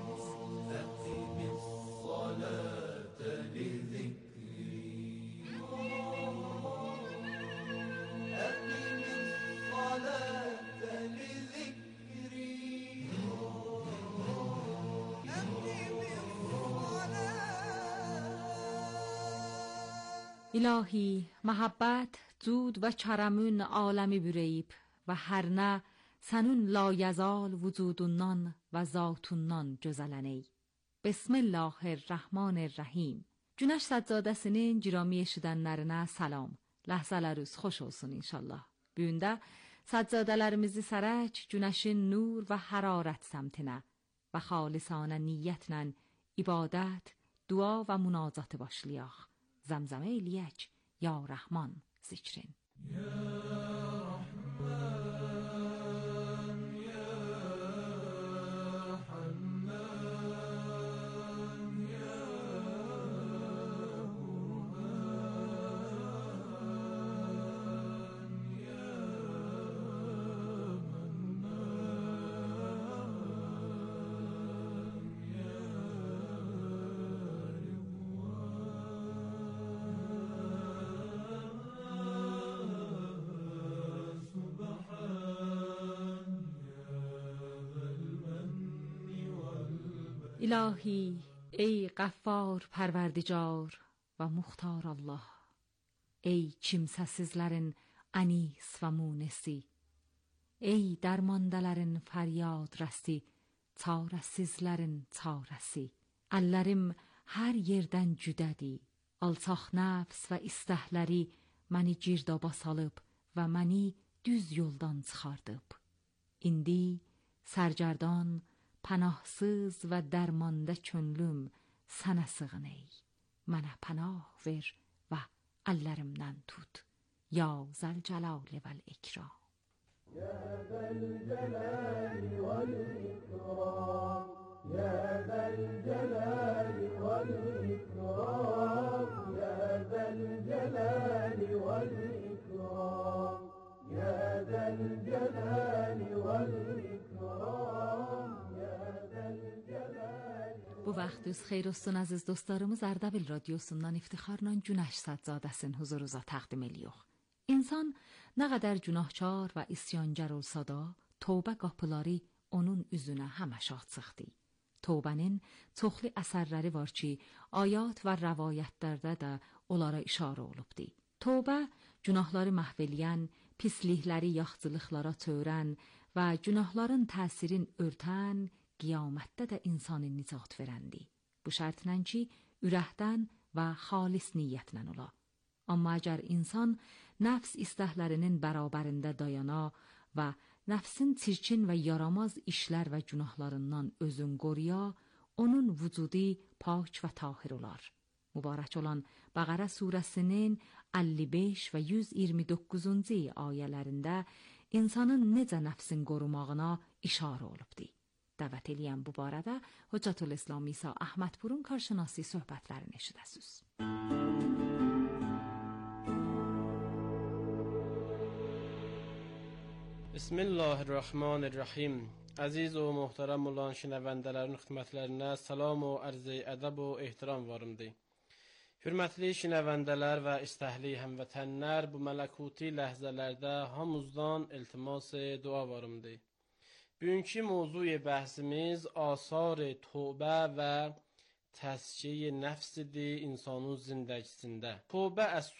Speaker 2: İlahi, محبت زود و کرمون عالمی بریب و هر نه سنون لا یزال وجودundan و zatundan gözələney. Bismillahirrahmanirrahim. Günəş Səccadəsinin girami eşidənlərinə salam. Ləhzələriniz xoş olsun inşallah. Bu gün də səccadələrimizi sərək günəşin nur və hərarət səmtinə və xalisanə niyyətlə ibadət, dua və münacatı başlayaq. Zəmzəmə eləyək ya Rəhman zikrin. Ya Rəhman الهی ای غفار پروردگار و مختار الله،
Speaker 10: ey kimsəsizlərin ənis və munesi, ey dərmandələrin fəryad rəsi, çarəsizlərin çarəsi. Əllərim hər yerdən cüdədi, alçaq nəfs və istəhləri məni girdaba salıb və məni düz yoldan çıxardıb. İndi sərgərdan, pənahsız və dərmanda könlüm sənə sığın ey. Mənə pənah ver və əllərimdən tut. Ya zəlcəlal vəl-ikram.
Speaker 1: Ya zəlcəlal vəl-ikram. Ya zəlcəlal vəl-ikram. Ya zəlcəlal vəl-ikram. Ya zəlcəlal vəl-ikram.
Speaker 10: Bu vaxt xeyrosun aziz dostlarımız Ardabil radyosundan iftikharla Günəş Səccadəsinin huzurunuza təqdim edirik. İnsan nə qədər günahkar və isyankar olsa da, tövbə qapıları onun üzünə həmişə açıqdır. Tövbənin çoxlu əsərləri var ki, ayat və rəvayətlərdə də onlara işarə olubdur. Tövbə günahları məhv eləyən, pislikləri yaxçılıqlara çevirən və günahların təsirin örtən, qiyamətdə də insanı nicat verəndir. Bu şərtlə ki, ürəkdən və xalis niyyətlə ola. Amma əgər insan nəfs istəklərinin bərabərində dayana və nəfsin çirkin və yaramaz işlər və günahlarından özün qoruya, onun vücudu pak və tahir olar. Mübarək olan Bəqərə surəsinin əlli beş və yüz iyirmi doqquzuncu ayələrində insanın necə nəfsin qorumağına işarə olubdur. Dəvət eləyən bu barədə Hüccətülislam İsa Əhmədpurun karşınası söhbətlərini eşidəsiniz.
Speaker 11: Bismillahirrahmanirrahim. Əziz və möhtərəm olan şinəvəndələrin xidmətlərinə salam və ərz-i ədəb və ehtiram varımdır. Hürmətli şinəvəndələr və istəhli həmvətənlər, bu mələkuti ləhzələrdə hamuzdan iltimas dua varımdır. Bugünkü mövzu bəhsimiz asar-ı tövbə və təzkiyə nəfsidir insanın zindəgisində. Tövbə az